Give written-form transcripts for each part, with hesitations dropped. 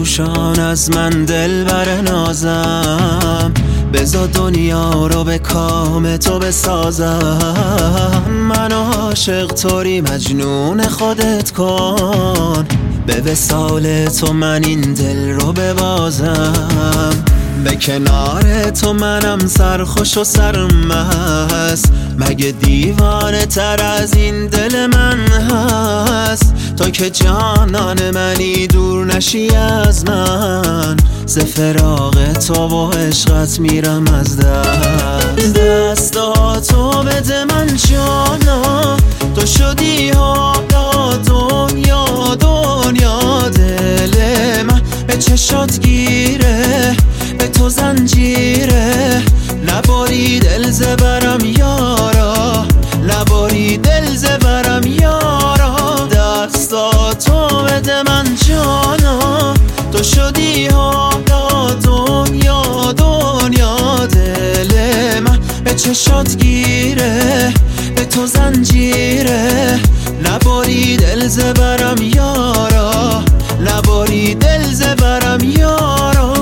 پوشان از من دلبر نازم، بذار دنیا رو به کام تو بسازم. منو عاشق طوری مجنون خودت کن، به وصال تو من این دل رو ببازم. به کنار تو منم سرخوش و سرمست، مگه دیوانه تر از این دل من هست؟ تو که جانان منی دور نشی از من، ز فراق تو و عشقت میرم از دست. دستاتو بده من جانا، تو شدی حالا دنیا دنیا. دل من به چشات گیره، به تو زنجیره، نباری دل زبرم یارا، نباری دل زبرم یارا. دستاتو بده من جانا، تو شدی حالا دنیا دنیا. دل من به چشات گیره، به تو زنجیره، نباری دل زبرم یارا، نباری دل زبرم یارا.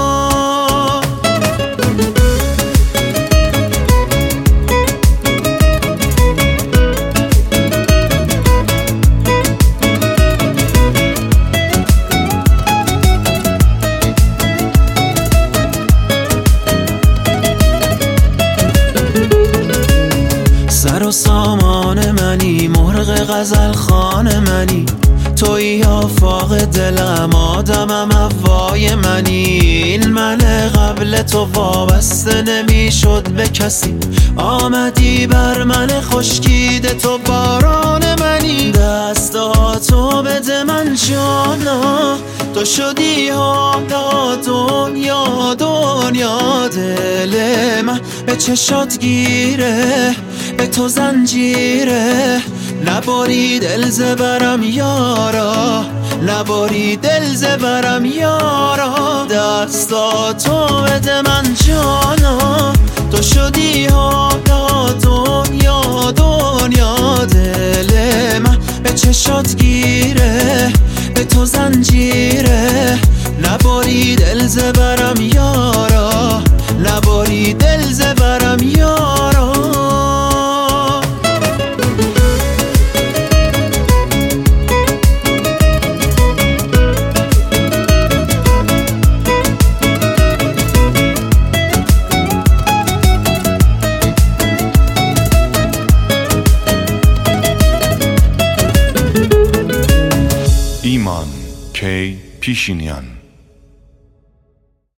سر و سامان منی، مرغ غزل خان منی، توی آفاق دلم، آدمم هوای منی. این من قبل تو وابسته نمیشد به کسی، آمدی بر من خشکیده تو باران منی. دستاتو بده من جانا، تو شدی حالا دنیا دنیا. دل من به چشات گیره، به تو زنجیره، نباری دل زبرم یارا، نباری دل زبرم یارا. دستاتو بده من جانا، تو شدی حالا دنیا دنیا. دل من به چشات گیره، به تو زنجیره، نباری دل زبرم یارا، نباری دل زبرم یارا. ایمان کی پیشینیان.